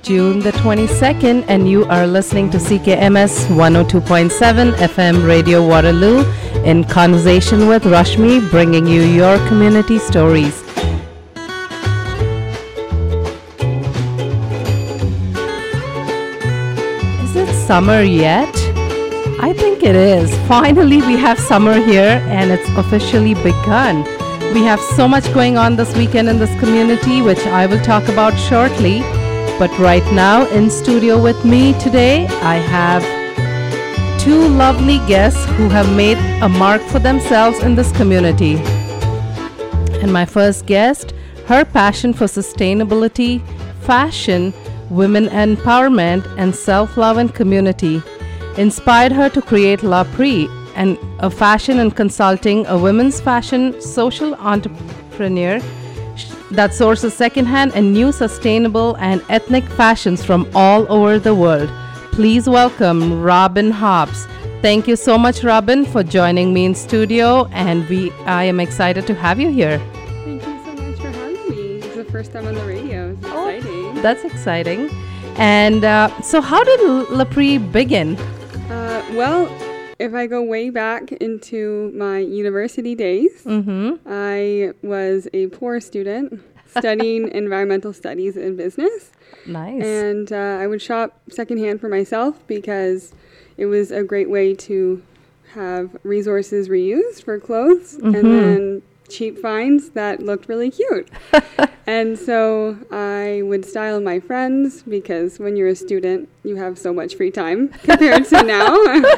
June the 22nd, and you are listening to CKMS 102.7 FM Radio Waterloo in Conversation with Rashmi, bringing you your community stories. Is it summer yet? I think it is. Finally, we have summer here, and it's officially begun. We have so much going on this weekend in this community, which I will talk about shortly. But right now, in studio with me today, I have two lovely guests who have made a mark for themselves in this community. And my first guest, her passion for sustainability, fashion, women empowerment, and self-love and community inspired her to create La Prix, and a fashion and consulting, a women's fashion social entrepreneur that sources secondhand and new sustainable and ethnic fashions from all over the world. Please welcome Robin Hobbs. Thank you so much, Robin, for joining me in studio, and I am excited to have you here. Thank you so much for having me. It's the first time on the radio. It's exciting. That's exciting. And so how did La Prix begin? Well, if I go way back into my university days, I was a poor student studying environmental studies and business. Nice. And I would shop secondhand for myself because it was a great way to have resources reused for clothes and then cheap finds that looked really cute. And so I would style my friends because when you're a student, you have so much free time compared to now.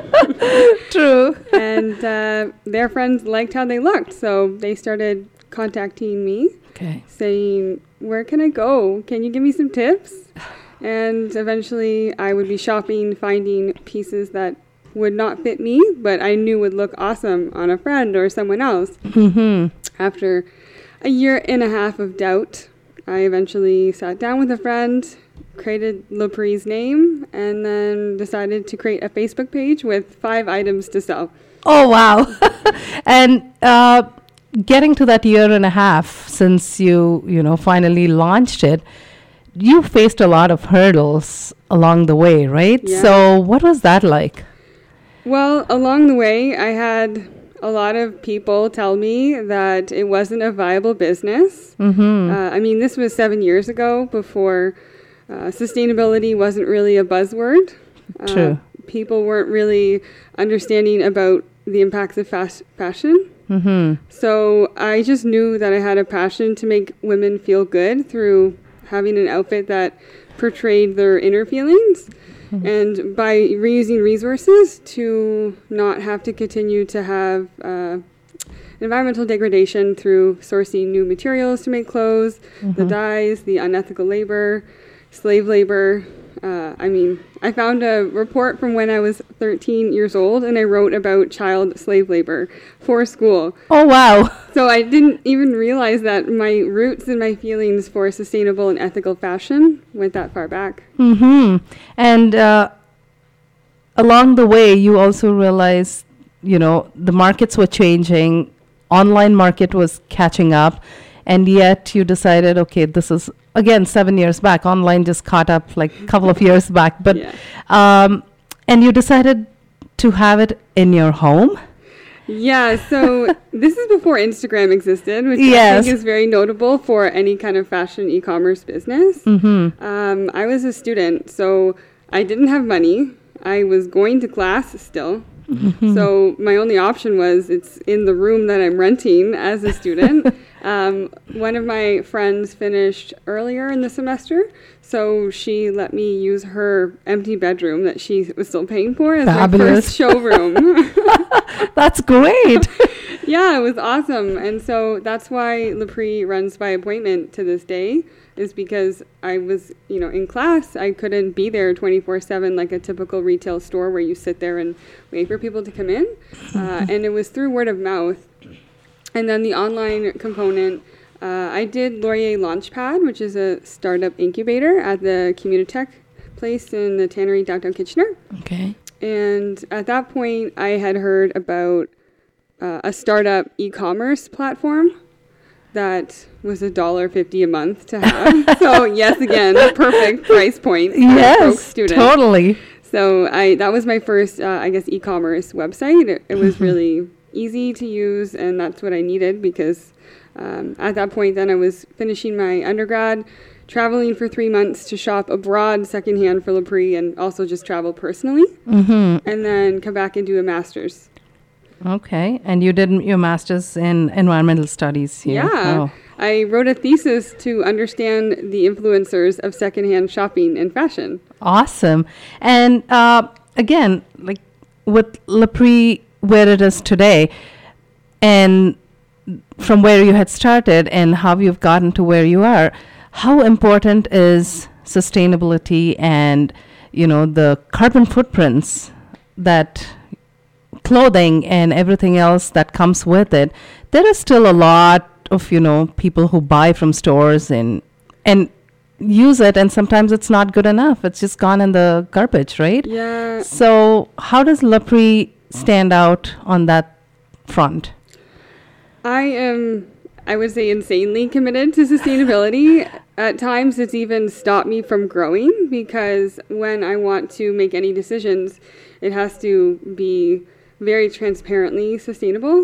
True. And their friends liked how they looked. So they started contacting me, saying, where can I go? Can you give me some tips? And eventually I would be shopping, finding pieces that would not fit me, but I knew would look awesome on a friend or someone else. After a year and a half of doubt, I eventually sat down with a friend, created La Prix's name, and then decided to create a Facebook page with 5 items to sell. Oh, wow. And getting to that year and a half since you finally launched it, you faced a lot of hurdles along the way, right? Yeah. So what was that like? Well, along the way, I had a lot of people tell me that it wasn't a viable business. I mean, this was 7 years ago, before sustainability wasn't really a buzzword. True. People weren't really understanding about the impacts of fashion. So I just knew that I had a passion to make women feel good through having an outfit that portrayed their inner feelings. And by reusing resources to not have to continue to have environmental degradation through sourcing new materials to make clothes, the dyes, the unethical labor, slave labor. I found a report from when I was 13 years old, and I wrote about child slave labor for school. Oh, wow. So I didn't even realize that my roots and my feelings for sustainable and ethical fashion went that far back. And along the way, you also realized, the markets were changing, online market was catching up, and yet you decided, okay, this is, again, 7 years back. Online just caught up like a couple of years back. But and you decided to have it in your home? Yeah, so this is before Instagram existed, which I think is very notable for any kind of fashion e-commerce business. I was a student, so I didn't have money. I was going to class still. So my only option was it's in the room that I'm renting as a student. One of my friends finished earlier in the semester, so she let me use her empty bedroom that she was still paying for as my first showroom. That's great. Yeah, it was awesome. And so that's why La Prix runs by appointment to this day, is because I was, in class. I couldn't be there 24/7 like a typical retail store where you sit there and wait for people to come in. And it was through word of mouth. And then the online component, I did Laurier Launchpad, which is a startup incubator at the Communitech place in the Tannery downtown Kitchener. Okay. And at that point, I had heard about a startup e-commerce platform that was $1.50 a month to have. So yes, again, perfect price point for a broke Yes, student. totally. So that was my first, I guess, e-commerce website. It was really easy to use, and that's what I needed because at that point then I was finishing my undergrad, traveling for 3 months to shop abroad secondhand for Lapri and also just travel personally, and then come back and do a master's. Okay. And you did your master's in environmental studies here. Yeah. Oh. I wrote a thesis to understand the influencers of secondhand shopping and fashion. Awesome. And again, like with Lapri, where it is today, and from where you had started and how you've gotten to where you are, how important is sustainability and, the carbon footprints that clothing and everything else that comes with it? There is still a lot of, people who buy from stores and use it, and sometimes it's not good enough. It's just gone in the garbage, right? Yeah. So how does Lapri stand out on that front? I am, I would say, insanely committed to sustainability. At times, it's even stopped me from growing because when I want to make any decisions, it has to be very transparently sustainable.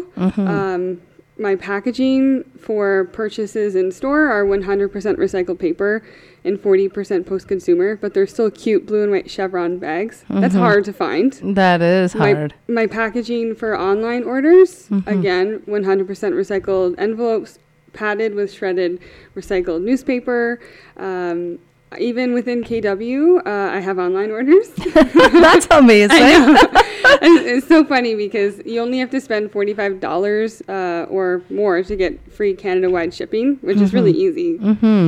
My packaging for purchases in store are 100% recycled paper and 40% post-consumer, but they're still cute blue and white chevron bags. That's hard to find. That is hard. My packaging for online orders, again, 100% recycled envelopes, padded with shredded recycled newspaper. Even within KW, I have online orders. That's amazing. I know. It's so funny because you only have to spend $45 or more to get free Canada-wide shipping, which is really easy.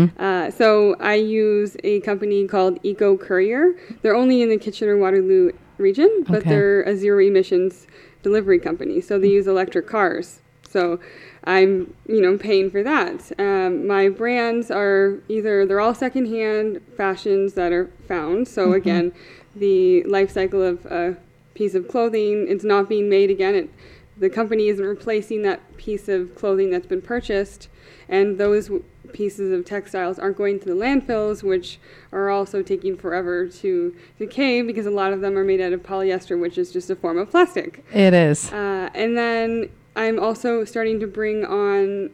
So I use a company called Eco Courier. They're only in the Kitchener-Waterloo region, but they're a zero-emissions delivery company. So they use electric cars. So I'm, paying for that. My brands are they're all secondhand fashions that are found. So again, the life cycle of a piece of clothing, it's not being made again. The company isn't replacing that piece of clothing that's been purchased. And those pieces of textiles aren't going to the landfills, which are also taking forever to decay because a lot of them are made out of polyester, which is just a form of plastic. It is. And then I'm also starting to bring on,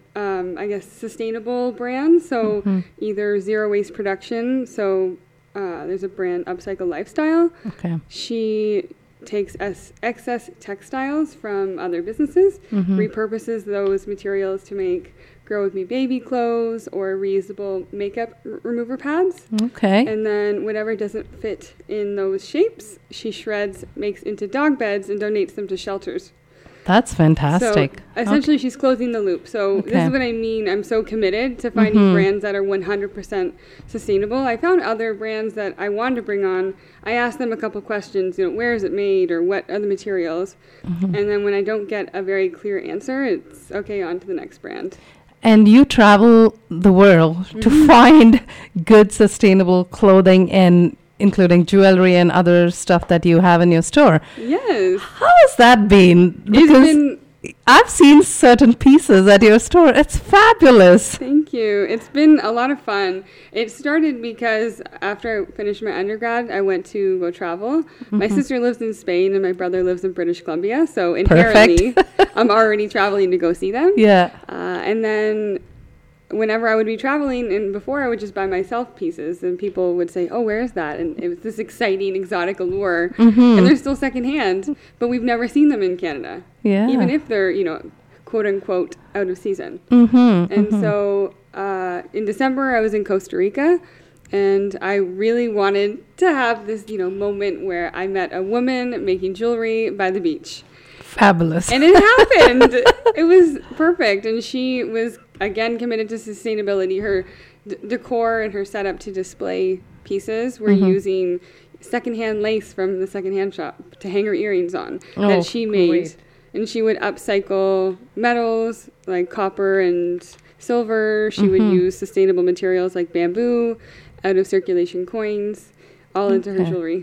sustainable brands. So either zero waste production. So there's a brand, Upcycle Lifestyle. Okay. She takes excess textiles from other businesses, repurposes those materials to make Grow With Me baby clothes or reusable makeup remover pads. Okay. And then whatever doesn't fit in those shapes, she shreds, makes into dog beds, and donates them to shelters. That's fantastic. So essentially, she's closing the loop. So this is what I mean. I'm so committed to finding brands that are 100% sustainable. I found other brands that I wanted to bring on. I asked them a couple questions, where is it made or what are the materials? And then when I don't get a very clear answer, it's okay, on to the next brand. And you travel the world to find good, sustainable clothing, and including jewelry and other stuff that you have in your store. Yes. How has that been? Because I've seen certain pieces at your store. It's fabulous. Thank you. It's been a lot of fun. It started because after I finished my undergrad, I went to go travel. My sister lives in Spain and my brother lives in British Columbia. So inherently, I'm already traveling to go see them. Yeah. And then whenever I would be traveling, and before I would just buy myself pieces, and people would say, oh, where is that? And it was this exciting, exotic allure. And they're still secondhand, but we've never seen them in Canada. Yeah. Even if they're, quote unquote, out of season. And so in December, I was in Costa Rica, and I really wanted to have this, moment where I met a woman making jewelry by the beach. Fabulous. And it happened. It was perfect. And she was, again, committed to sustainability. Her decor and her setup to display pieces were using secondhand lace from the secondhand shop to hang her earrings on that she made. Great. And she would upcycle metals like copper and silver. She would use sustainable materials like bamboo, out of circulation coins, all into her jewelry.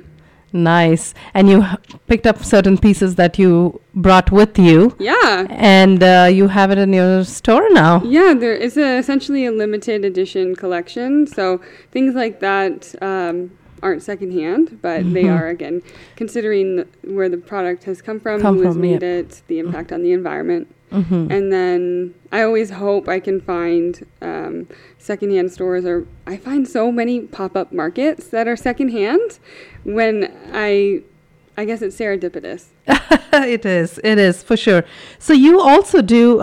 Nice. And you picked up certain pieces that you brought with you. Yeah. And you have it in your store now. Yeah, there is essentially a limited edition collection. So things like that aren't secondhand, but they are, again, considering where the product has come from, who has made it, the impact on the environment. And then I always hope I can find secondhand stores, or I find so many pop-up markets that are secondhand when I guess it's serendipitous. It is for sure. So you also do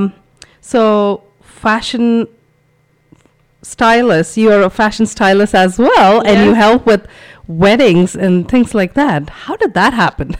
fashion stylist. You are a fashion stylist as well, and you help with weddings and things like that. How did that happen?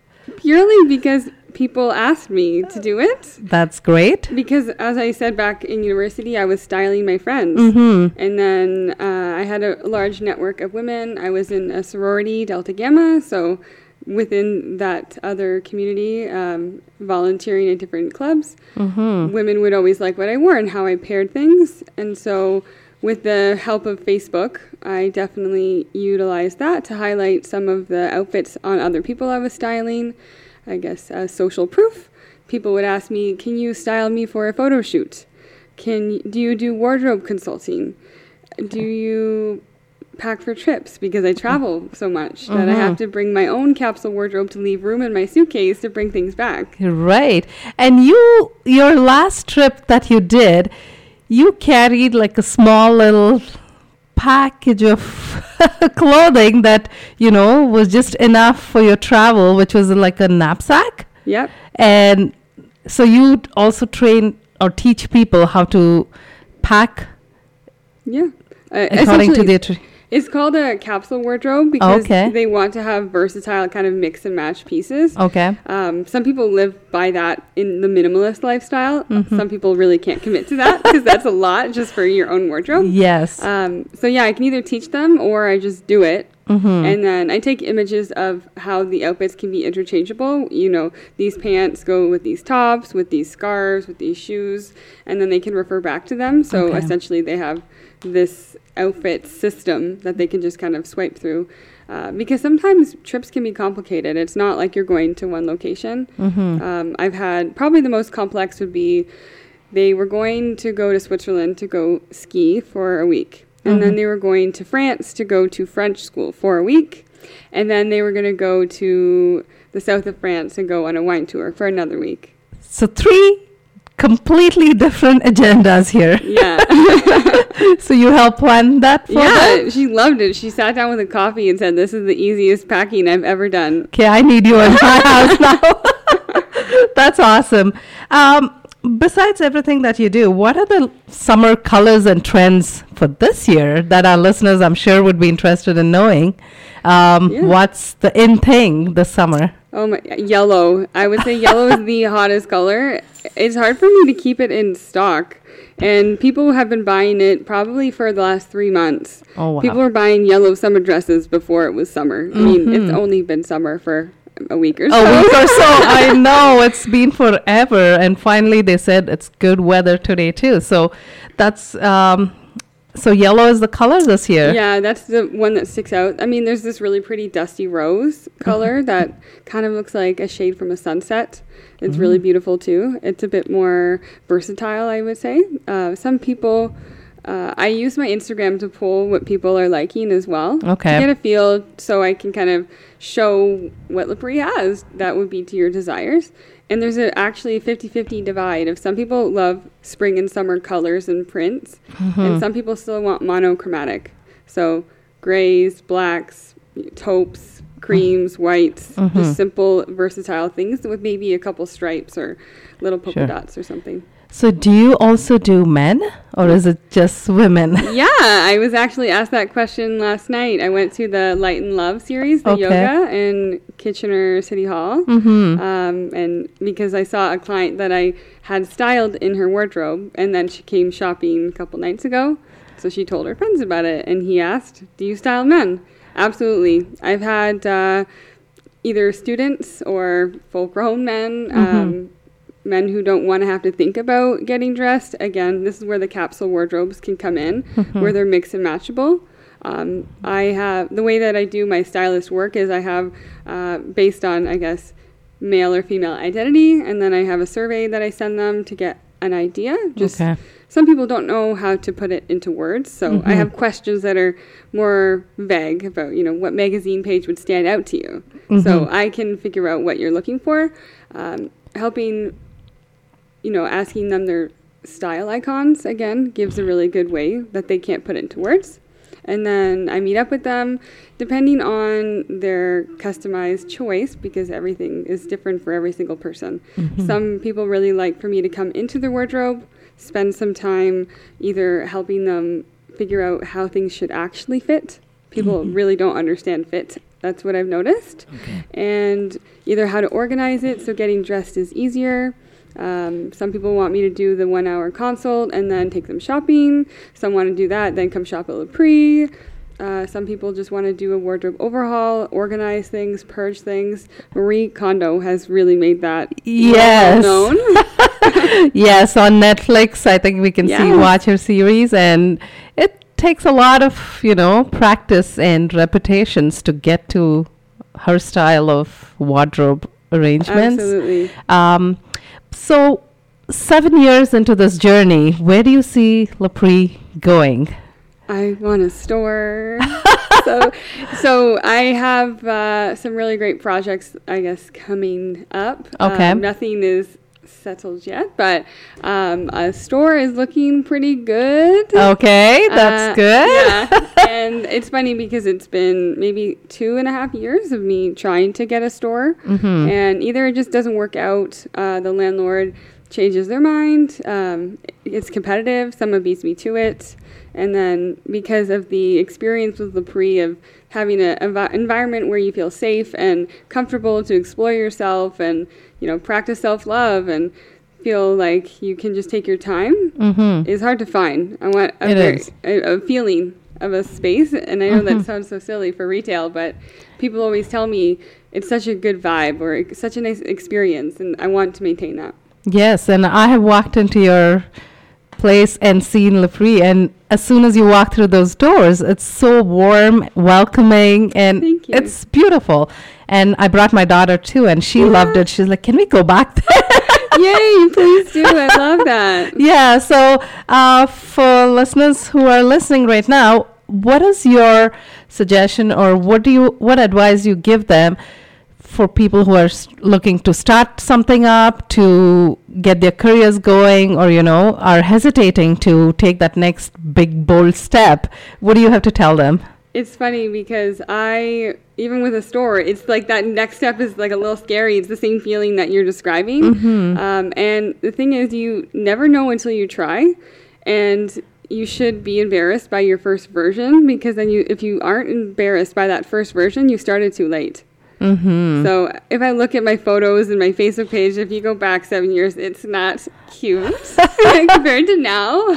Purely because people asked me to do it. That's great. Because as I said back in university, I was styling my friends. And then I had a large network of women. I was in a sorority, Delta Gamma. So within that other community, volunteering at different clubs, women would always like what I wore and how I paired things. And so with the help of Facebook, I definitely utilized that to highlight some of the outfits on other people I was styling. I guess as social proof. People would ask me, can you style me for a photo shoot? Do you do wardrobe consulting? Do you pack for trips? Because I travel so much that I have to bring my own capsule wardrobe to leave room in my suitcase to bring things back. Right. And your last trip that you did, you carried like a small little package of clothing that, was just enough for your travel, which was like a knapsack. Yep. And so you also train or teach people how to pack. Yeah. According to their... It's called a capsule wardrobe because they want to have versatile kind of mix and match pieces. Okay. Some people live by that in the minimalist lifestyle. Some people really can't commit to that because that's a lot just for your own wardrobe. Yes. So yeah, I can either teach them or I just do it. And then I take images of how the outfits can be interchangeable. These pants go with these tops, with these scarves, with these shoes, and then they can refer back to them. So essentially they have this outfit system that they can just kind of swipe through. Because sometimes trips can be complicated. It's not like you're going to one location. I've had, probably the most complex would be, they were going to go to Switzerland to go ski for a week. And then they were going to France to go to French school for a week. And then they were going to go to the south of France and go on a wine tour for another week. So 3 completely different agendas here. Yeah. So you help plan that for them? Yeah, she loved it. She sat down with a coffee and said, this is the easiest packing I've ever done. Okay, I need you in my house now. That's awesome. Besides everything that you do, what are the summer colors and trends for this year that our listeners, I'm sure, would be interested in knowing? What's the in thing this summer? Oh my, yellow. I would say yellow is the hottest color. It's hard for me to keep it in stock. And people have been buying it probably for the last 3 months. Oh, wow. People were buying yellow summer dresses before it was summer. I mean, it's only been summer for a week or so. I know, it's been forever. And finally they said it's good weather today too. So that's... So yellow is the color this year. Yeah, that's the one that sticks out. I mean, there's this really pretty dusty rose color that kind of looks like a shade from a sunset. It's really beautiful too. It's a bit more versatile, I would say. Some people, I use my Instagram to pull what people are liking as well. Okay. To get a feel so I can kind of show what L'Abri has that would be to your desires. And there's actually a 50-50 divide of some people love spring and summer colors and prints, and some people still want monochromatic. So grays, blacks, taupes, creams, whites, just simple, versatile things with maybe a couple stripes or little polka dots or something. So do you also do men, or is it just women? Yeah, I was actually asked that question last night. I went to the Light and Love series, the yoga in Kitchener City Hall. And because I saw a client that I had styled in her wardrobe, and then she came shopping a couple nights ago. So she told her friends about it, and he asked, do you style men? Absolutely. I've had either students or full-grown men, men who don't want to have to think about getting dressed. Again, this is where the capsule wardrobes can come in, where they're mix and matchable. I have the way that I do my stylist work is I have based on, I guess, male or female identity, and then I have a survey that I send them to get an idea. Just some people don't know how to put it into words, so I have questions that are more vague about, what magazine page would stand out to you. So I can figure out what you're looking for, helping, asking them their style icons, again, gives a really good way that they can't put it into words. And then I meet up with them depending on their customized choice, because everything is different for every single person. Some people really like for me to come into their wardrobe, spend some time either helping them figure out how things should actually fit. People really don't understand fit. That's what I've noticed. And either how to organize it so getting dressed is easier. Some people want me to do the 1-hour consult and then take them shopping. Some want to do that, then come shop at Lapri. Some people just want to do a wardrobe overhaul, organize things, purge things. Marie Kondo has really made that well known. Yes, on Netflix, I think we can watch her series, and it takes a lot of, practice and repetitions to get to her style of wardrobe arrangements. Absolutely. So 7 years into this journey, where do you see Lapri going? I want a store. so I have some really great projects, I guess, coming up. Nothing is settled yet, but a store is looking pretty good. Okay, that's good. Yeah. And it's funny because it's been maybe 2.5 years of me trying to get a store, and either it just doesn't work out, the landlord changes their mind, it's competitive, someone beats me to it, and then because of the experience with Lapri of having an environment where you feel safe and comfortable to explore yourself and practice self-love and feel like you can just take your time, is hard to find. I want a feeling of a space, and I know that sounds so silly for retail, but people always tell me it's such a good vibe or such a nice experience, and I want to maintain that. Yes, and I have walked into your place and seen Lapri, and as soon as you walk through those doors, it's so warm, welcoming, and it's beautiful. And I brought my daughter too, and she loved it. She's like, "Can we go back there?" Yay, please do. I love that. Yeah, so for listeners who are listening right now, what is your suggestion, or what advice you give them for people who are looking to start something up, to get their careers going, or, are hesitating to take that next big, bold step? What do you have to tell them? It's funny because even with a store, it's like that next step is like a little scary. It's the same feeling that you're describing. And the thing is, you never know until you try. And you should be embarrassed by your first version, because then if you aren't embarrassed by that first version, you started too late. So if I look at my photos and my Facebook page, if you go back 7 years, it's not cute compared to now.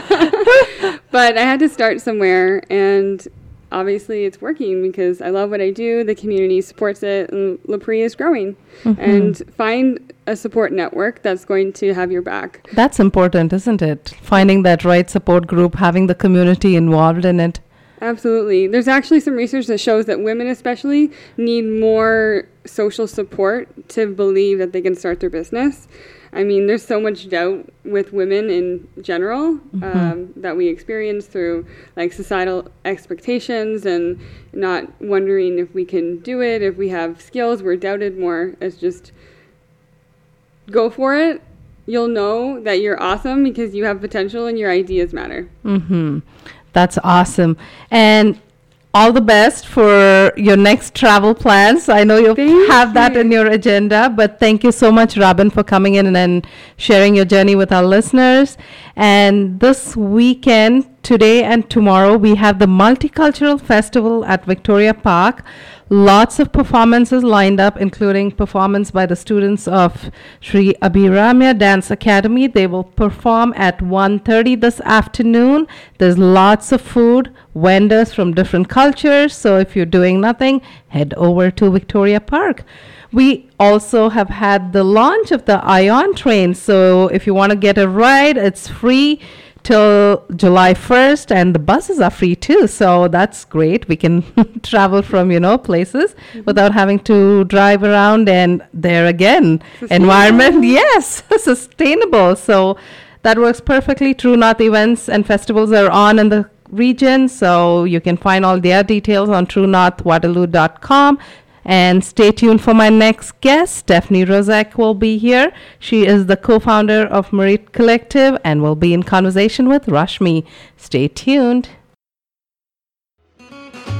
But I had to start somewhere, and obviously it's working because I love what I do. The community supports it, and Lapri is growing. And find a support network that's going to have your back. That's important, isn't it? Finding that right support group, having the community involved in it. Absolutely. There's actually some research that shows that women especially need more social support to believe that they can start their business. I mean, there's so much doubt with women in general that we experience through like societal expectations and not wondering if we can do it, if we have skills. We're doubted more as just go for it. You'll know that you're awesome because you have potential and your ideas matter. That's awesome. And all the best for your next travel plans. I know you have that in your agenda, but thank you so much, Robin, for coming in and sharing your journey with our listeners. And this weekend, today and tomorrow, we have the Multicultural Festival at Victoria Park. Lots of performances lined up, including performance by the students of Sri Abhiramya Dance Academy. They will perform at 1:30 this afternoon. There's lots of food, vendors from different cultures. So if you're doing nothing, head over to Victoria Park. We also have had the launch of the ION train. So if you want to get a ride, it's free till July 1st, and the buses are free too. So that's great. We can travel from, places without having to drive around. And there again, environment, yes, sustainable. So that works perfectly. True North events and festivals are on in the region. So you can find all their details on truenorthwaterloo.com. And stay tuned for my next guest. Stephanie Rozek will be here. She is the co-founder of Merit Collective and will be in conversation with Rashmi. Stay tuned. If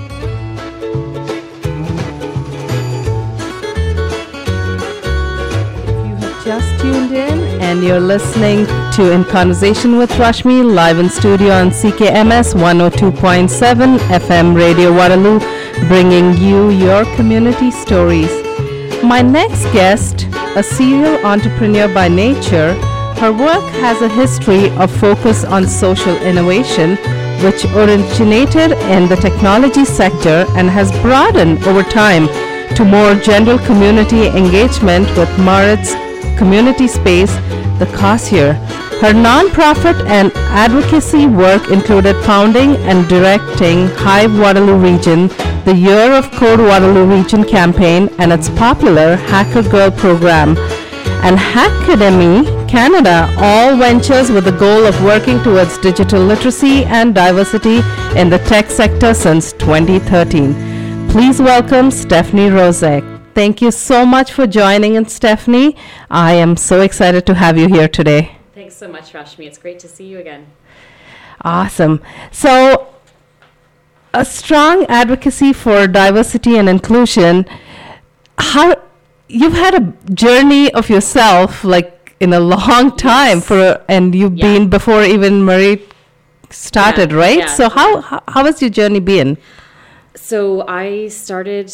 you have just tuned in and you're listening to In Conversation with Rashmi, live in studio on CKMS 102.7 FM Radio Waterloo, bringing you your community stories. My next guest, a serial entrepreneur by nature, her work has a history of focus on social innovation, which originated in the technology sector and has broadened over time to more general community engagement with Merit's community space, The Cossier. Her nonprofit and advocacy work included founding and directing Hive Waterloo Region, the Year of Code Waterloo Region campaign, and its popular Hacker Girl program, and Hackademy Canada, all ventures with the goal of working towards digital literacy and diversity in the tech sector since 2013. Please welcome Stephanie Rozek. Thank you so much for joining in, Stephanie. I am so excited to have you here today. Thanks so much, Rashmi. It's great to see you again. Awesome. So, a strong advocacy for diversity and inclusion. How you've had a journey of yourself, like in a long time, and you've been before even Merit started, right? Yeah. So how has your journey been? So I studied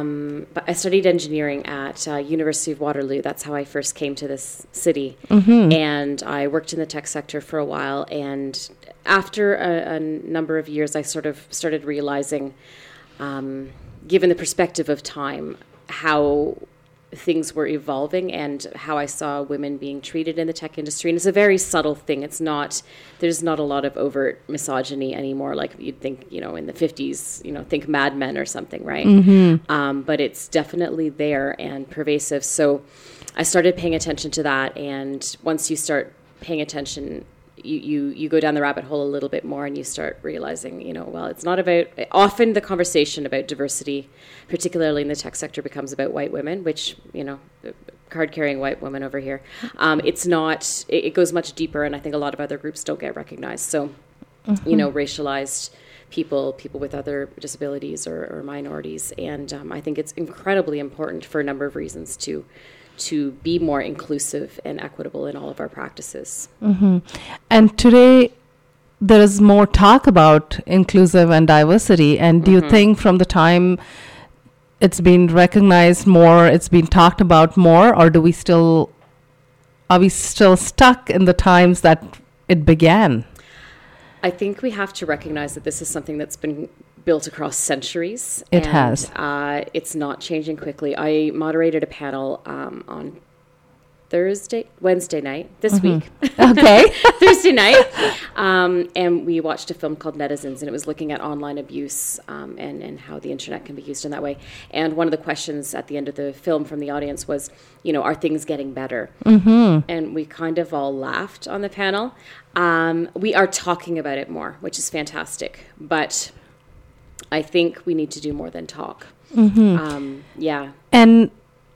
engineering at University of Waterloo. That's how I first came to this city. Mm-hmm. And I worked in the tech sector for a while. And after a number of years, I sort of started realizing, given the perspective of time, how things were evolving and how I saw women being treated in the tech industry. And it's a very subtle thing. There's not a lot of overt misogyny anymore, like you'd think, in the 50s, think Mad Men or something, right? Mm-hmm. But it's definitely there and pervasive. So I started paying attention to that. And once you start paying attention, you go down the rabbit hole a little bit more and you start realizing, well, it's not about, often the conversation about diversity, particularly in the tech sector, becomes about white women, which, card-carrying white women over here. It's not, it goes much deeper, and I think a lot of other groups don't get recognized. So, racialized people with other disabilities or minorities. And I think it's incredibly important for a number of reasons to be more inclusive and equitable in all of our practices. Mm-hmm. And today, there is more talk about inclusive and diversity. And do you think from the time it's been recognized more, it's been talked about more, or are we still stuck in the times that it began? I think we have to recognize that this is something that's been built across centuries. It has. It's not changing quickly. I moderated a panel on Wednesday night this week. Okay. Thursday night. And we watched a film called Netizens, and it was looking at online abuse and how the internet can be used in that way. And one of the questions at the end of the film from the audience was, are things getting better? Mm-hmm. And we kind of all laughed on the panel. We are talking about it more, which is fantastic. But I think we need to do more than talk. Mm-hmm. And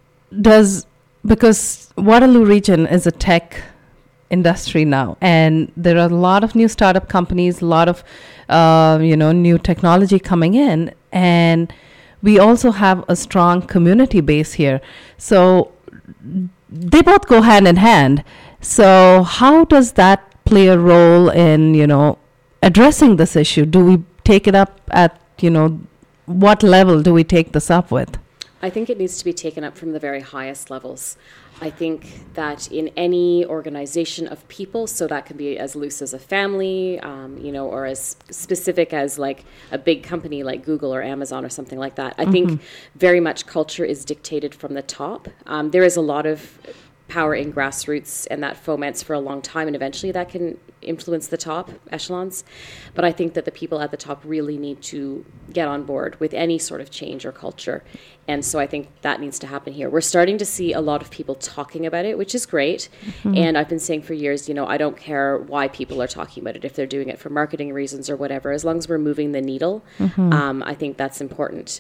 because Waterloo region is a tech industry now, and there are a lot of new startup companies, a lot of new technology coming in, and we also have a strong community base here. So they both go hand in hand. So how does that play a role in addressing this issue? Do we take it up at what level do we take this up with? I think it needs to be taken up from the very highest levels. I think that in any organization of people, so that can be as loose as a family, or as specific as like a big company like Google or Amazon or something like that. I think very much culture is dictated from the top. There is a lot of power in grassroots, and that foments for a long time, and eventually that can influence the top echelons. But I think that the people at the top really need to get on board with any sort of change or culture. And so I think that needs to happen here. We're starting to see a lot of people talking about it, which is great. And I've been saying for years, I don't care why people are talking about it, if they're doing it for marketing reasons or whatever, as long as we're moving the needle. I think that's important.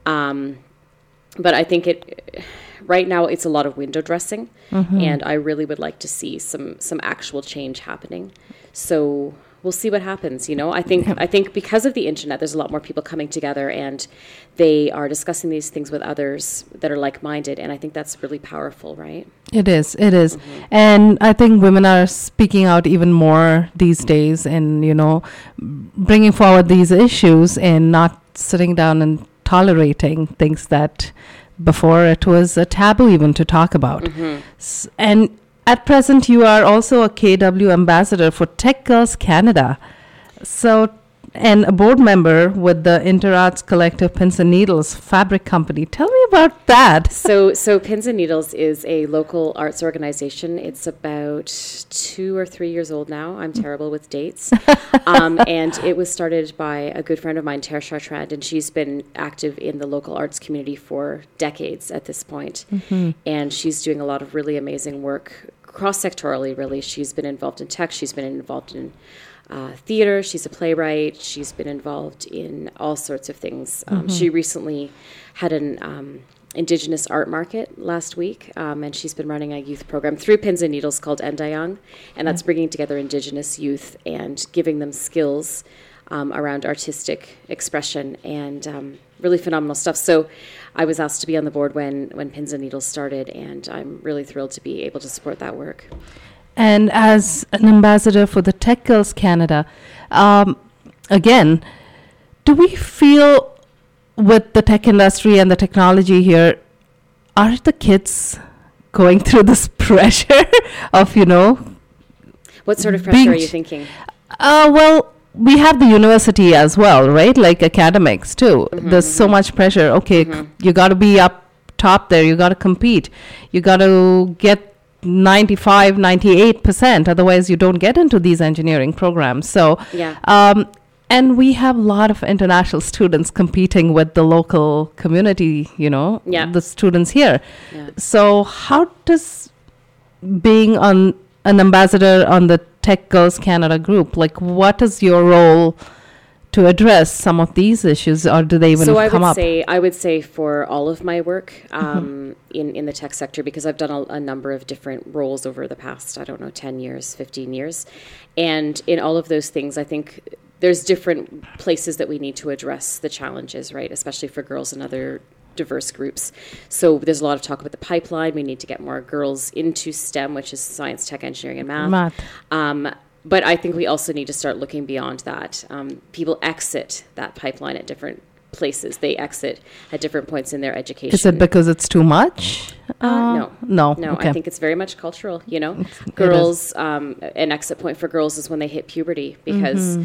But I think right now it's a lot of window dressing, and I really would like to see some actual change happening. So we'll see what happens. I think because of the internet, there's a lot more people coming together, and they are discussing these things with others that are like-minded, and I think that's really powerful, right? It is. And I think women are speaking out even more these days, and bringing forward these issues and not sitting down and tolerating things that before it was a taboo even to talk about. And at present, you are also a KW ambassador for Tech Girls Canada. So, and a board member with the Interarts Collective Pins and Needles fabric company. Tell me about that. So Pins and Needles is a local arts organization. It's about 2 or 3 years old now. I'm terrible with dates. And it was started by a good friend of mine, Terre Chartrand, and she's been active in the local arts community for decades at this point. And she's doing a lot of really amazing work cross-sectorally, really. She's been involved in tech. She's been involved in theater. She's a playwright. She's been involved in all sorts of things. She recently had an Indigenous art market last week, and she's been running a youth program through Pins and Needles called Endayang, and that's bringing together Indigenous youth and giving them skills around artistic expression, and really phenomenal stuff. So I was asked to be on the board when Pins and Needles started, and I'm really thrilled to be able to support that work. And as an ambassador for the Tech Girls Canada, again, do we feel with the tech industry and the technology here, are the kids going through this pressure of, What sort of pressure are you thinking? Well, we have the university as well, right? Like academics too. There's so much pressure. Okay, you got to be up top there. You got to compete. You got to get 95, 98%. Otherwise, you don't get into these engineering programs. So, and we have a lot of international students competing with the local community, the students here. So how does being an ambassador on the Tech Girls Canada group, what is your role to address some of these issues, or do they even come up? So I would say for all of my work in the tech sector, because I've done a number of different roles over the past, 10 years, 15 years. And in all of those things, I think there's different places that we need to address the challenges, right? Especially for girls and other diverse groups. So there's a lot of talk about the pipeline. We need to get more girls into STEM, which is science, tech, engineering, and math. But I think we also need to start looking beyond that. People exit that pipeline at different places. They exit at different points in their education. Is it because it's too much? No. Okay. I think it's very much cultural. Girls, an exit point for girls is when they hit puberty, because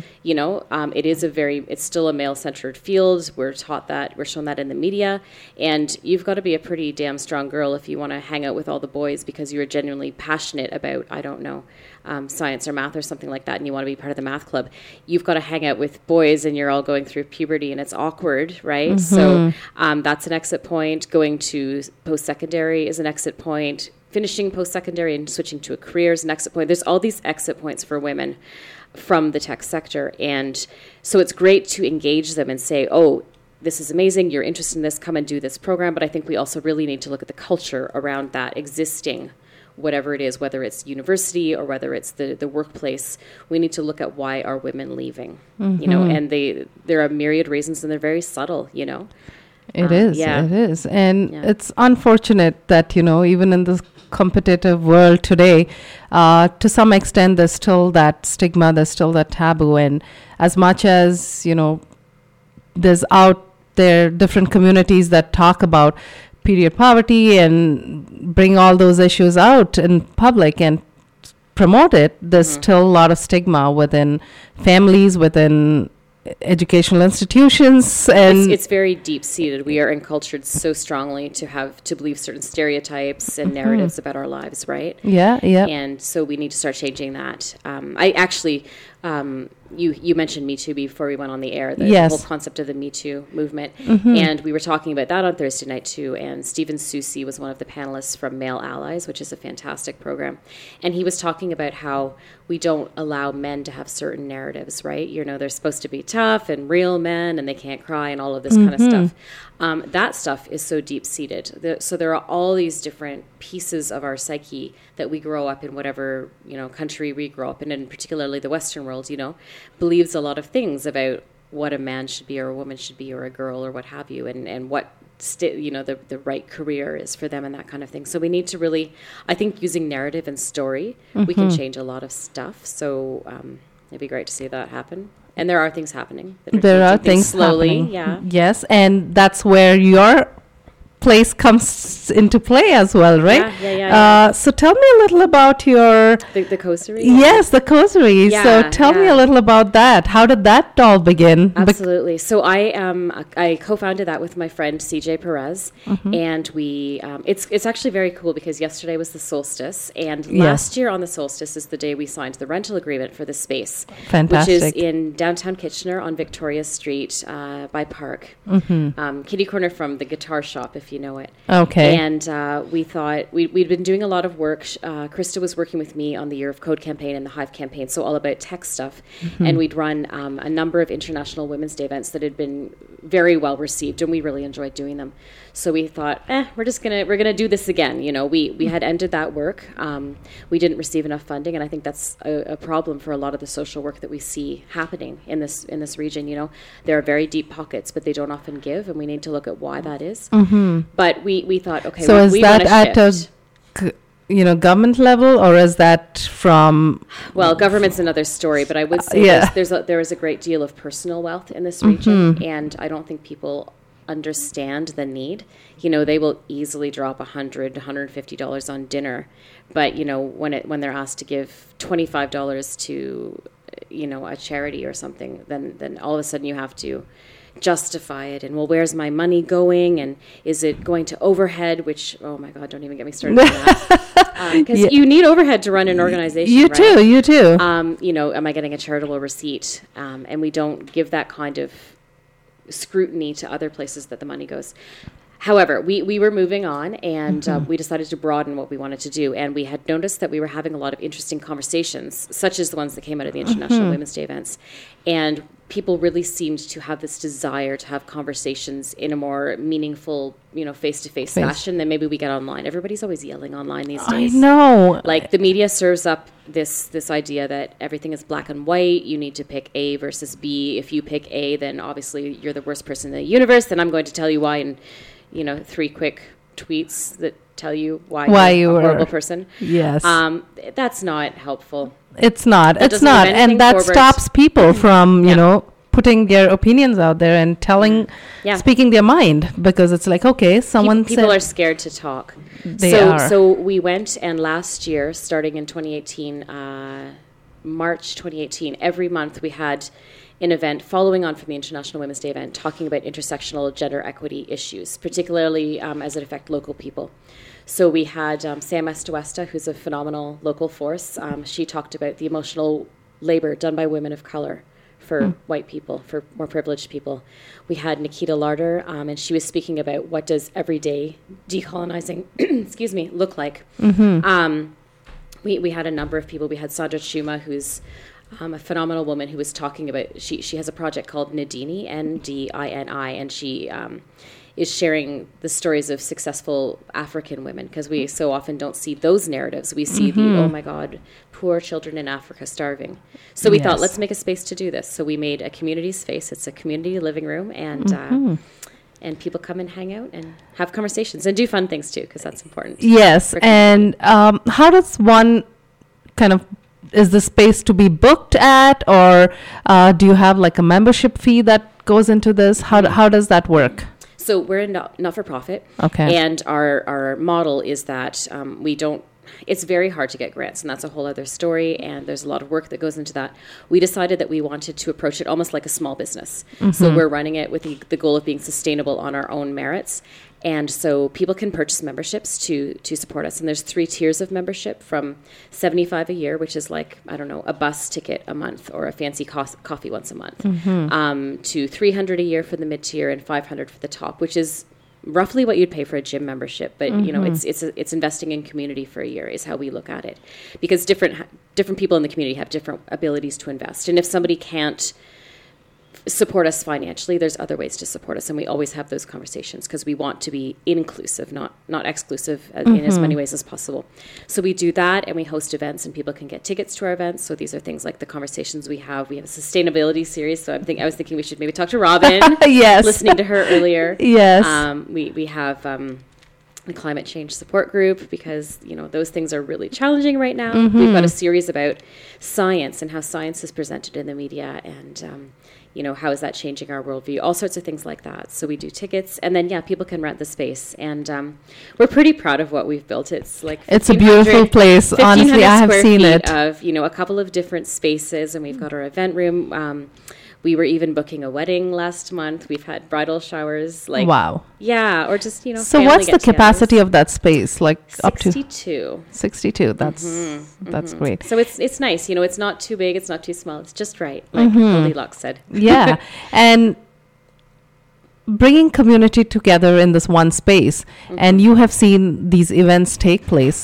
it's still a male-centered field. We're taught that, we're shown that in the media, and you've got to be a pretty damn strong girl if you want to hang out with all the boys because you're genuinely passionate about science or math or something like that, and you want to be part of the math club. You've got to hang out with boys, and you're all going through puberty, and it's awkward, right? So that's an exit point. Going to post-secondary is an exit point. Finishing post-secondary and switching to a career is an exit point. There's all these exit points for women from the tech sector, and so it's great to engage them and say, oh, this is amazing, you're interested in this, come and do this program. But I think we also really need to look at the culture around that existing, whatever it is, whether it's university or whether it's the workplace. We need to look at why are women leaving, and there are myriad reasons, and they're very subtle, It is. And it's unfortunate that, even in this competitive world today, to some extent, there's still that stigma, there's still that taboo. And as much as, there's out there different communities that talk about period poverty and bring all those issues out in public and promote it, there's still a lot of stigma within families, within educational institutions, and it's very deep seated. We are encultured so strongly to believe certain stereotypes and narratives about our lives, right? Yeah. And so we need to start changing that. I actually, you mentioned Me Too before we went on the air, the whole concept of the Me Too movement. And we were talking about that on Thursday night too. And Stephen Soucy was one of the panelists from Male Allies, which is a fantastic program. And he was talking about how we don't allow men to have certain narratives, right? You know, they're supposed to be tough and real men and they can't cry and all of this kind of stuff. That stuff is so deep-seated. So there are all these different pieces of our psyche that we grow up in, whatever, you know, country we grow up in, and particularly the Western world, you know, believes a lot of things about what a man should be or a woman should be or a girl or what have you, and what the right career is for them and that kind of thing. So we need to really, I think, using narrative and story, we can change a lot of stuff. So it'd be great to see that happen. And there are things happening. There are things slowly, happening. yeah. Yes, and that's where your place comes into play as well, right? Yeah. So tell me a little about your... The Kosari? Yes, the Kosari. Yeah, so tell me a little about that. How did that all begin? Absolutely. So I co-founded that with my friend CJ Perez, and we it's actually very cool because yesterday was the solstice, and last year on the solstice is the day we signed the rental agreement for the space. Fantastic. Which is in downtown Kitchener on Victoria Street by Park. Kitty corner from the guitar shop, if you know it. Okay. And we thought we'd been doing a lot of work. Krista was working with me on the Year of Code campaign and the Hive campaign, so all about tech stuff. And we'd run a number of International Women's Day events that had been very well received, and we really enjoyed doing them. So we thought, we're gonna do this again. You know, we had ended that work. We didn't receive enough funding, and I think that's a problem for a lot of the social work that we see happening in this region. You know, there are very deep pockets, but they don't often give, and we need to look at why that is. But we thought, okay, so is we that at a government level, or is that from... Well, government's another story, but I would say there is a great deal of personal wealth in this region, and I don't think people understand the need. You know, they will easily drop $100, $150 on dinner, but you know, when they're asked to give $25 to, you know, a charity or something, then all of a sudden you have to justify it, and well, where's my money going, and is it going to overhead, which, oh my God, don't even get me started on that, because you need overhead to run an organization. You too. You know, am I getting a charitable receipt? And we don't give that kind of scrutiny to other places that the money goes. However, we were moving on, and we decided to broaden what we wanted to do. And we had noticed that we were having a lot of interesting conversations, such as the ones that came out of the International Women's Day events. And people really seemed to have this desire to have conversations in a more meaningful, you know, face-to-face fashion than maybe we get online. Everybody's always yelling online these days. I know. Like, the media serves up this idea that everything is black and white. You need to pick A versus B. If you pick A, then obviously you're the worst person in the universe, and I'm going to tell you why in, you know, 3 quick tweets that tell you why you're a horrible person. Yes. That's not helpful. It's not. It's not. And that stops people from, you know, putting their opinions out there and speaking their mind, because it's like, okay, people are scared to talk. So we went, and last year, starting in 2018, March 2018, every month we had an event following on from the International Women's Day event, talking about intersectional gender equity issues, particularly as it affects local people. So we had Sam Estuesta, who's a phenomenal local force. She talked about the emotional labor done by women of color for white people, for more privileged people. We had Nikita Larder, and she was speaking about what does everyday decolonizing, look like. We had a number of people. We had Sandra Chuma, who's a phenomenal woman who was talking about, she has a project called Ndini, Ndini, and she is sharing the stories of successful African women, because we so often don't see those narratives. We see the, oh my God, poor children in Africa starving. So we thought, let's make a space to do this. So we made a community space. It's a community living room, and people come and hang out and have conversations and do fun things too, because that's important. Yes, and how does one kind of, is the space to be booked at, or do you have like a membership fee that goes into this? How does that work? So we're not-for-profit, okay, and our model is that we don't it's very hard to get grants, and that's a whole other story, and there's a lot of work that goes into that. We decided that we wanted to approach it almost like a small business. So we're running it with the goal of being sustainable on our own merits. And so people can purchase memberships to support us. And there's 3 tiers of membership, from $75 a year, which is like, I don't know, a bus ticket a month or a fancy coffee once a month, to $300 a year for the mid-tier and $500 for the top, which is roughly what you'd pay for a gym membership. But, you know, it's investing in community for a year is how we look at it. Because different people in the community have different abilities to invest. And if somebody can't support us financially, there's other ways to support us, and we always have those conversations because we want to be inclusive, not exclusive in as many ways as possible. So we do that, and we host events, and people can get tickets to our events. So these are things like the conversations we have. We have a sustainability series, so I was thinking we should maybe talk to Robin. Yes, listening to her earlier. Yes, we have the climate change support group, because you know those things are really challenging right now. We've got a series about science and how science is presented in the media, and you know, how is that changing our worldview? All sorts of things like that. So we do tickets, and then people can rent the space, and we're pretty proud of what we've built. It's like it's a beautiful place. Honestly, I have seen it. Of a couple of different spaces, and we've got our event room. We were even booking a wedding last month. We've had bridal showers. Wow. Yeah, or just So what's the capacity of that space? Like 62. Up to 62. That's great. So it's nice. You know, it's not too big. It's not too small. It's just right, like Goldilocks said. Yeah, and bringing community together in this one space, and you have seen these events take place.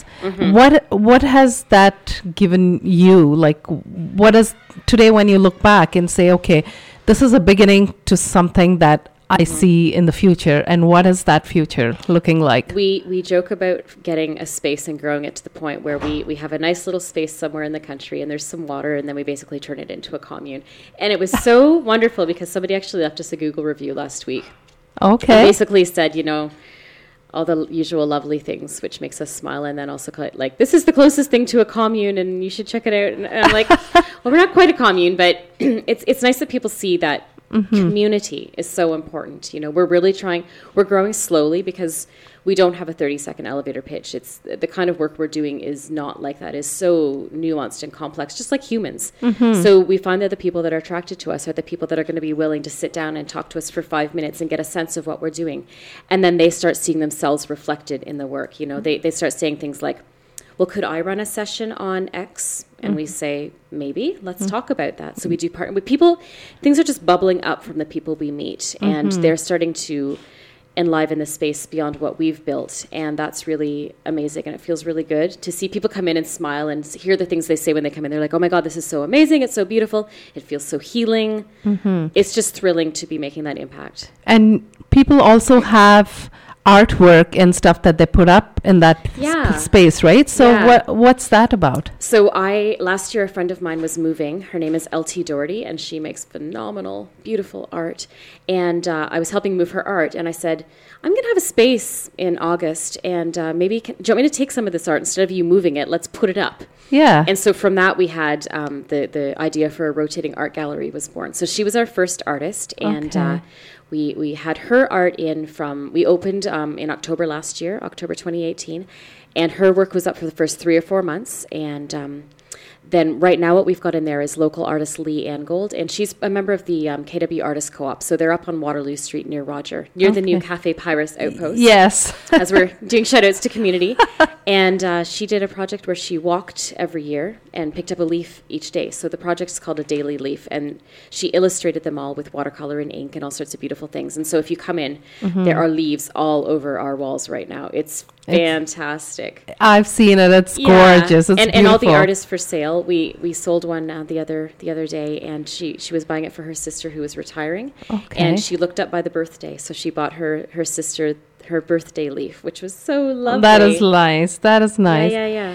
What has that given you? Like, what is today when you look back and say, okay, this is a beginning to something that I see in the future, and what is that future looking like? We joke about getting a space and growing it to the point where we have a nice little space somewhere in the country, and there's some water, and then we basically turn it into a commune. And it was so wonderful because somebody actually left us a Google review last week. Okay. It basically said, you know, all the usual lovely things, which makes us smile, and then also like, this is the closest thing to a commune, and you should check it out. And I'm like, well, we're not quite a commune, but it's nice that people see that community is so important. You know, we're growing slowly because we don't have a 30-second elevator pitch. It's the kind of work we're doing is not like that. Is so nuanced and complex, just like humans. So we find that the people that are attracted to us are the people that are going to be willing to sit down and talk to us for 5 minutes and get a sense of what we're doing. And then they start seeing themselves reflected in the work. You know, they start saying things like, well, could I run a session on X? And we say, maybe, let's talk about that. So we do partner with people. Things are just bubbling up from the people we meet, and they're starting to enliven the space beyond what we've built. And that's really amazing. And it feels really good to see people come in and smile and hear the things they say when they come in. They're like, oh my God, this is so amazing. It's so beautiful. It feels so healing. It's just thrilling to be making that impact. And people also have artwork and stuff that they put up in that space, right? So what's that about? So last year a friend of mine was moving. Her name is LT Doherty, and she makes phenomenal, beautiful art. And I was helping move her art, and I said, I'm going to have a space in August, and maybe do you want me to take some of this art instead of you moving it? Let's put it up. Yeah. And so from that we had the idea for a rotating art gallery was born. So she was our first artist, and we had her art we opened in October last year, October 2018, and her work was up for the first 3 or 4 months. And then right now what we've got in there is local artist Lee Angold, and she's a member of the KW Artist Co-op. So they're up on Waterloo Street near Roger, near the new Cafe Pyrus outpost. Yes. As we're doing shout-outs to community. And she did a project where she walked every year and picked up a leaf each day. So the project is called A Daily Leaf, and she illustrated them all with watercolor and ink and all sorts of beautiful things. And so if you come in, there are leaves all over our walls right now. It's fantastic. I've seen it. It's gorgeous. It's and all the art is for sale. We sold one the other day, and she was buying it for her sister who was retiring. Okay. And she looked up by the birthday, so she bought her sister her birthday leaf, which was so lovely. That is nice. That is nice.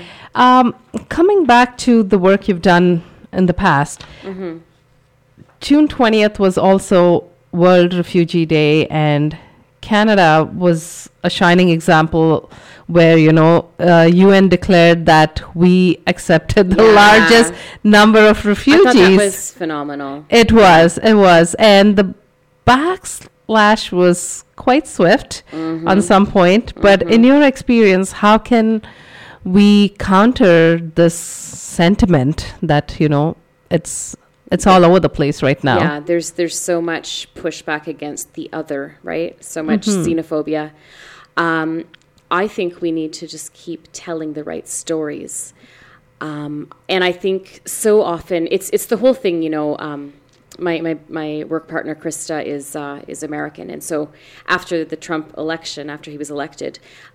Yeah. Coming back to the work you've done in the past, June 20th was also World Refugee Day, and Canada was a shining example where, UN declared that we accepted the largest number of refugees. I thought that was phenomenal. It was. And the backlash was quite swift on some point. But in your experience, how can we counter this sentiment that, it's all over the place right now. Yeah, there's so much pushback against the other, right? So much xenophobia. I think we need to just keep telling the right stories. And I think so often it's the whole thing, my work partner Krista is American, and so after the Trump election, after he was elected,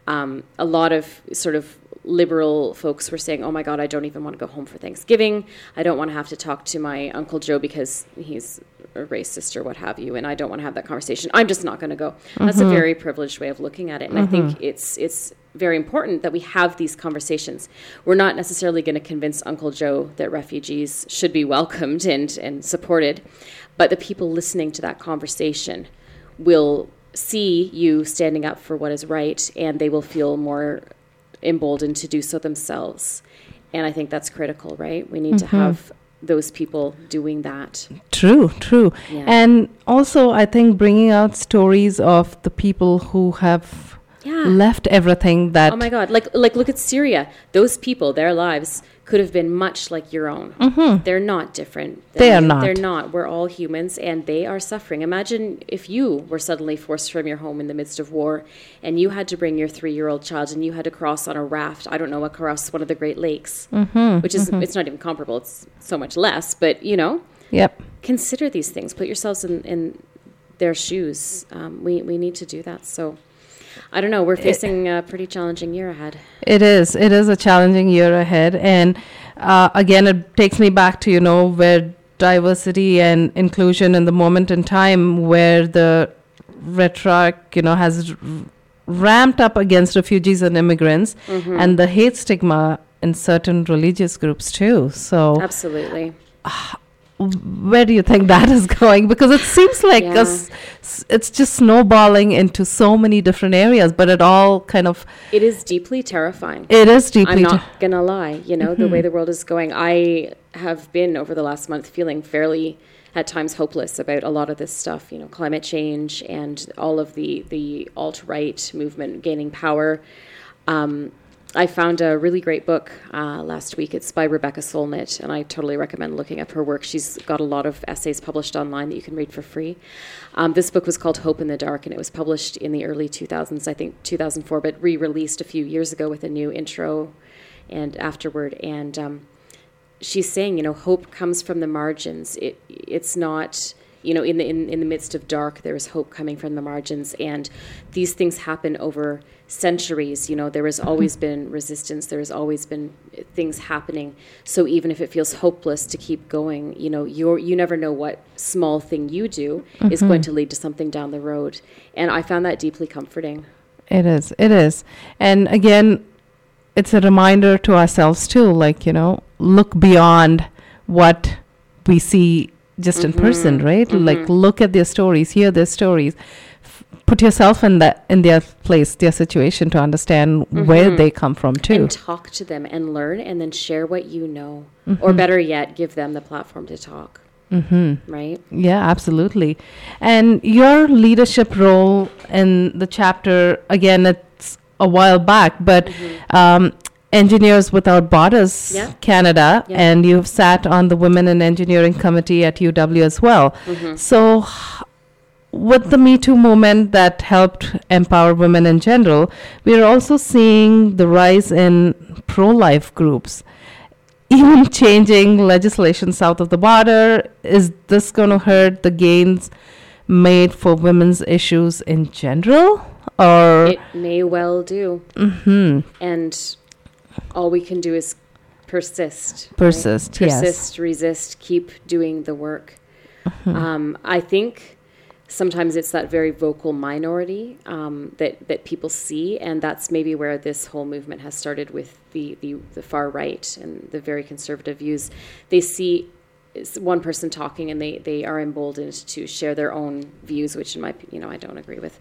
a lot of sort of liberal folks were saying, "Oh my God, I don't even want to go home for Thanksgiving. I don't want to have to talk to my Uncle Joe because he's a racist or what have you, and I don't want to have that conversation. I'm just not going to go." That's a very privileged way of looking at it, and I think it's very important that we have these conversations. We're not necessarily going to convince Uncle Joe that refugees should be welcomed and supported, but the people listening to that conversation will see you standing up for what is right, and they will feel more emboldened to do so themselves. And I think that's critical, right? We need to have those people doing that. True. Yeah. And also, I think bringing out stories of the people who have left everything that... Oh my God. Like look at Syria. Those people, their lives could have been much like your own. They're not different. They are not. They're not. We're all humans, and they are suffering. Imagine if you were suddenly forced from your home in the midst of war, and you had to bring your 3-year-old child, and you had to cross on a raft, I don't know, across one of the Great Lakes, which is, it's not even comparable. It's so much less, but, Yep. consider these things. Put yourselves in their shoes. We need to do that. So... I don't know. We're facing a pretty challenging year ahead. It is. It is a challenging year ahead. And again, it takes me back to, where diversity and inclusion in the moment in time where the rhetoric, has ramped up against refugees and immigrants and the hate stigma in certain religious groups too. So absolutely. Where do you think that is going? Because it seems like it's just snowballing into so many different areas, but it all kind of... It is deeply terrifying. It is deeply... I'm not going to lie. The way the world is going, I have been, over the last month, feeling fairly, at times, hopeless about a lot of this stuff, climate change and all of the alt-right movement gaining power. I found a really great book last week. It's by Rebecca Solnit, and I totally recommend looking up her work. She's got a lot of essays published online that you can read for free. This book was called Hope in the Dark, and it was published in the early 2000s, I think 2004, but re-released a few years ago with a new intro and afterword. And she's saying, hope comes from the margins. It's not... in the midst of dark, there is hope coming from the margins, and these things happen over centuries. There has always been resistance. There has always been things happening. So even if it feels hopeless to keep going, you never know what small thing you do is going to lead to something down the road. And I found that deeply comforting. It is. And again, it's a reminder to ourselves too, look beyond what we see just in person, right? Like, look at their stories, hear their stories, put yourself in their place, their situation, to understand where they come from too. And talk to them and learn, and then share what you know. Or better yet, give them the platform to talk. Right? Yeah, absolutely. And your leadership role in the chapter, again, it's a while back, but Engineers Without Borders Canada, and you've sat on the Women in Engineering Committee at UW as well. So with the Me Too movement that helped empower women in general, we're also seeing the rise in pro-life groups, even changing legislation south of the border. Is this going to hurt the gains made for women's issues in general? Or it may well do. And all we can do is persist. Right? Persist, resist, keep doing the work. I think sometimes it's that very vocal minority that people see, and that's maybe where this whole movement has started with the far right and the very conservative views. They see one person talking, and they are emboldened to share their own views, which in my I don't agree with.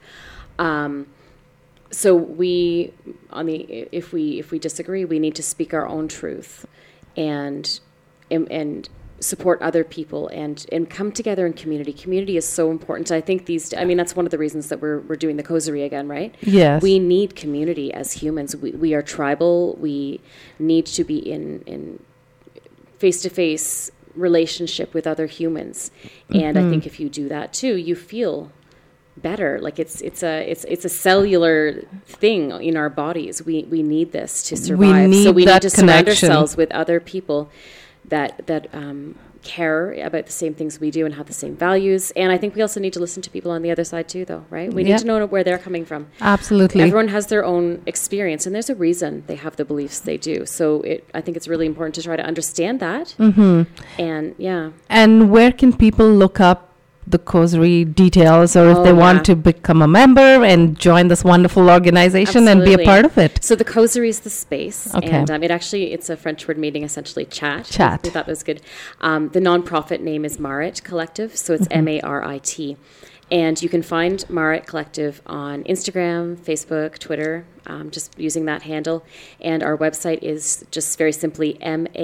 So if we disagree, we need to speak our own truth and support other people and come together in community. Community is so important. I think that's one of the reasons that we're doing the Causerie again, right? Yes. We need community as humans. We are tribal. We need to be in face-to-face relationship with other humans. And I think if you do that too, you feel better. Like it's a cellular thing in our bodies. We need this to survive. So we need to surround ourselves with other people that care about the same things we do and have the same values. And I think we also need to listen to people on the other side too, though, right? We need to know where they're coming from. Absolutely. Everyone has their own experience, and there's a reason they have the beliefs they do. So I think it's really important to try to understand that. And And where can people look up the Causerie details, or if they want to become a member and join this wonderful organization and be a part of it? So the Causerie is the space, and it's a French word meaning essentially chat. We thought that was good. The nonprofit name is Marit Collective, so it's MARIT. And you can find Marit Collective on Instagram, Facebook, Twitter, just using that handle. And our website is just very simply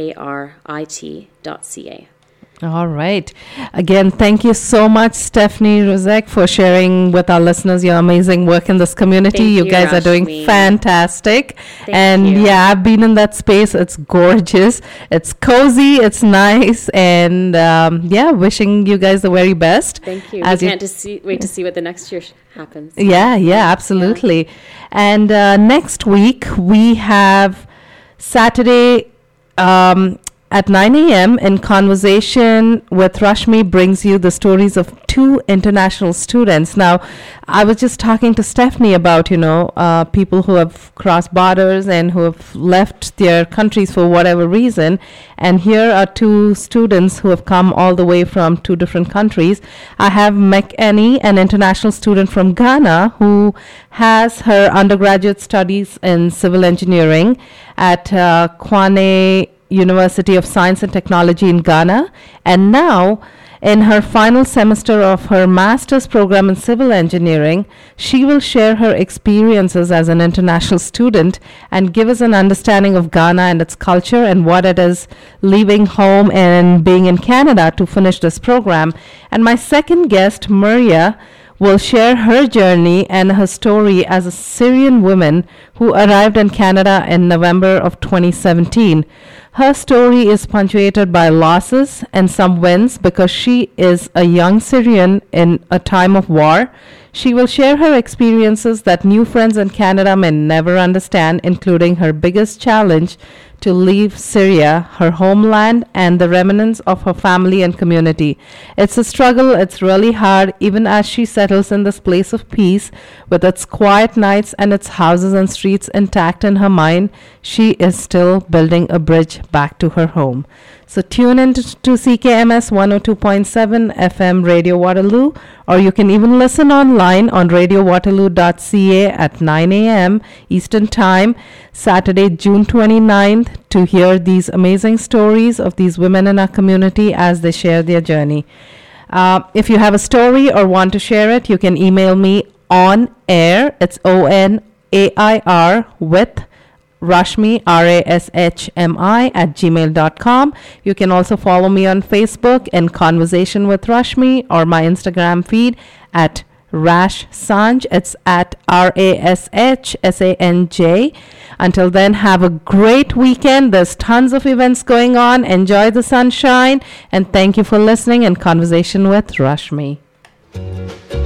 marit.ca. All right. Again, thank you so much, Stephanie Rozek, for sharing with our listeners your amazing work in this community. You guys Rashmi. Are doing fantastic. Thank you. I've been in that space. It's gorgeous. It's cozy. It's nice. And wishing you guys the very best. Thank you. We can't wait to see what the next year happens. Yeah, absolutely. Yeah. And next week, we have Saturday at 9 a.m. in Conversation with Rashmi brings you the stories of 2 international students. Now, I was just talking to Stephanie about, people who have crossed borders and who have left their countries for whatever reason. And here are 2 students who have come all the way from 2 different countries. I have Mekeni, an international student from Ghana, who has her undergraduate studies in civil engineering at Kwane University of Science and Technology in Ghana, and now in her final semester of her master's program in civil engineering, she will share her experiences as an international student and give us an understanding of Ghana and its culture and what it is leaving home and being in Canada to finish this program. And my second guest, Maria, will share her journey and her story as a Syrian woman who arrived in Canada in November of 2017. Her story is punctuated by losses and some wins because she is a young Syrian in a time of war. She will share her experiences that new friends in Canada may never understand, including her biggest challenge to leave Syria, her homeland, and the remnants of her family and community. It's a struggle, it's really hard, even as she settles in this place of peace with its quiet nights and its houses and streets intact in her mind. She is still building a bridge back to her home. So tune in to CKMS 102.7 FM Radio Waterloo, or you can even listen online on radiowaterloo.ca at 9 a.m. Eastern Time, Saturday, June 29th, to hear these amazing stories of these women in our community as they share their journey. If you have a story or want to share it, you can email me on air. It's ONAIR with Rashmi, RASHMI @gmail.com. You can also follow me on Facebook in Conversation with Rashmi, or my Instagram feed at Rash Sanj. It's at RASHSANJ. Until then, have a great weekend. There's tons of events going on. Enjoy the sunshine. And thank you for listening in Conversation with Rashmi.